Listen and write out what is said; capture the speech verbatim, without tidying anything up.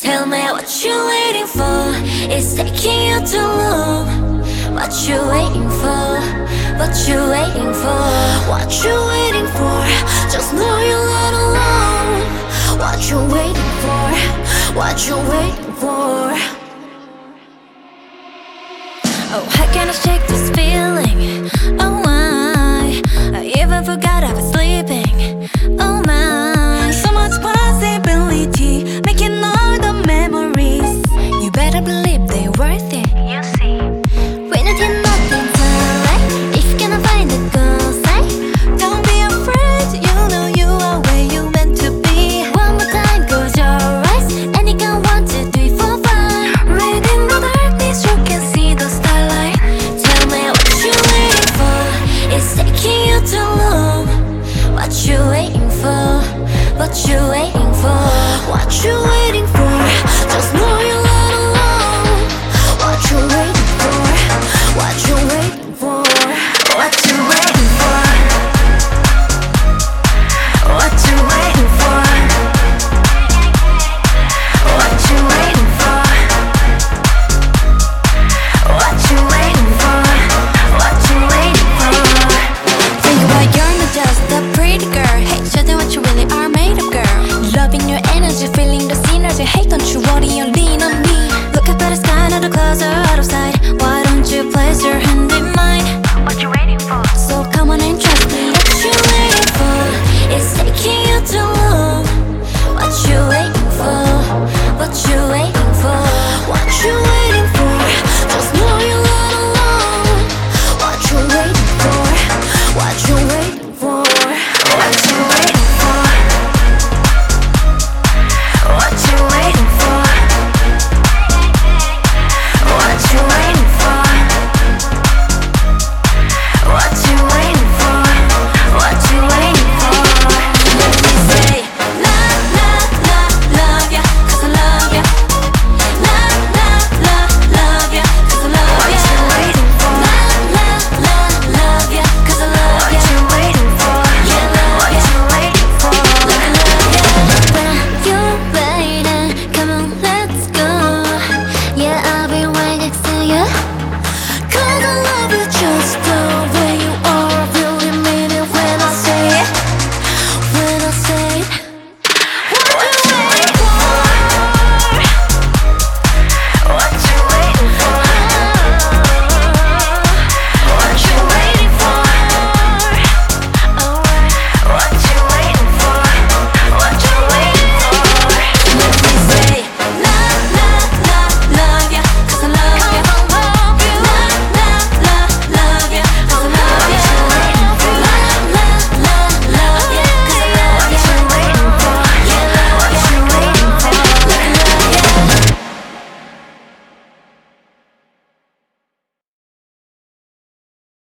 Tell me what you're waiting for. It's taking you too long. What you waiting for? What you waiting for? What you waiting for? Just know you're not alone. What you waiting for? What you waiting for? Oh, how can I shake this feeling? Oh my, I even forgot I was sleeping. Oh my, so much possibility, making all the memories. You better believe they're worth it. You see, when you did nothing to like, if you cannot find a good side, don't be afraid. You know you are where you meant to be. One more time, close your eyes, and you can one, two, three, four, five. Right in the darkness, you can see the starlight. Tell me what you waiting for. It's taking you too long. What you waiting for? What you waiting for? What you waiting for? Just know you're not alone. What you waiting for? What you waiting for? What you waiting for? What you waiting for? What you waiting for? What you waiting for? What you waiting for? Think about you're not just a pretty girl. Hey, show them what you really are made of, girl. Loving your energy, feeling the synergy. Hey, don't you worry, you're